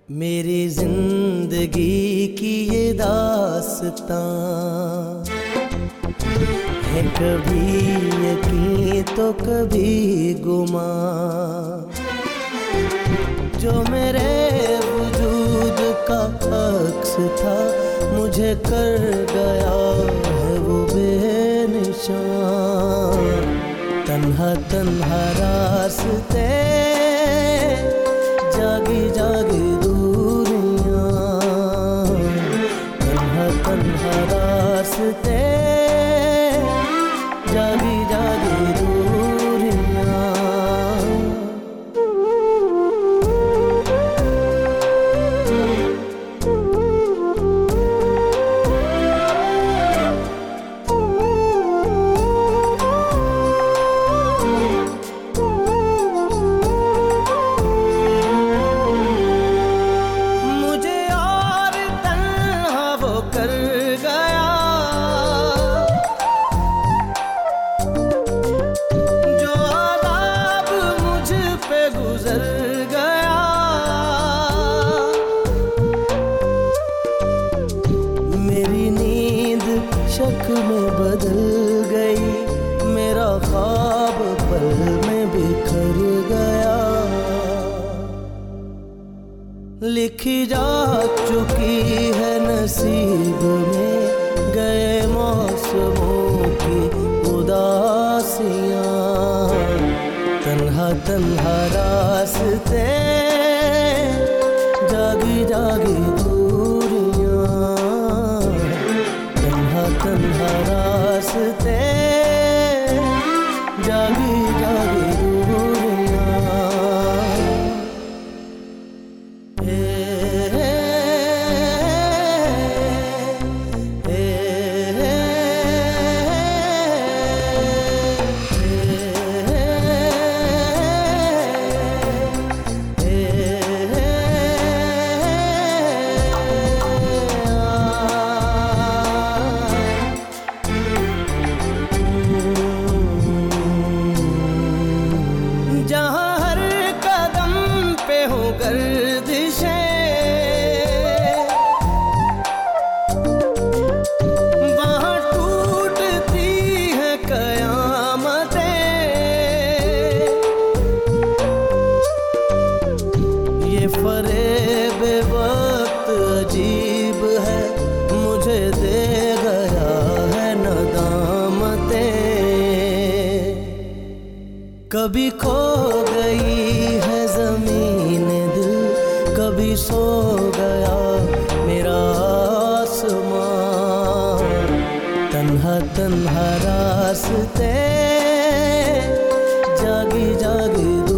मेरी जिंदगी की ये दास्तां है, कभी यकीन तो कभी गुमां। जो मेरे वजूद का अक्स था मुझे कर गया है वो बेनिशान। तन्हा तन्हा रास्ते जागी जागी दूरियां, तन्हा तन्हा रास्ते जागी जागी दूरियां। गुजर गया मेरी नींद शक में बदल गई, मेरा ख्वाब पल में बिखर गया। लिखी जा चुकी है नसीब में गए मौसमों की उदासियां। तन्हा तन्हा रास्ते जागी जागी दूरियां, तन्हा तन्हा रास्ते जागी जागी दूरियां। जहाँ हर कदम पे हो गर्दिशें, वहाँ टूटती है कयामतें। ये फरेब वक्त अजीब है, मुझे दे गया है नदामतें। कभी खो गई है ज़मीन दिल, कभी सो गया मेरा आसमां। तन्हा तन्हा रास्ते जागी जागी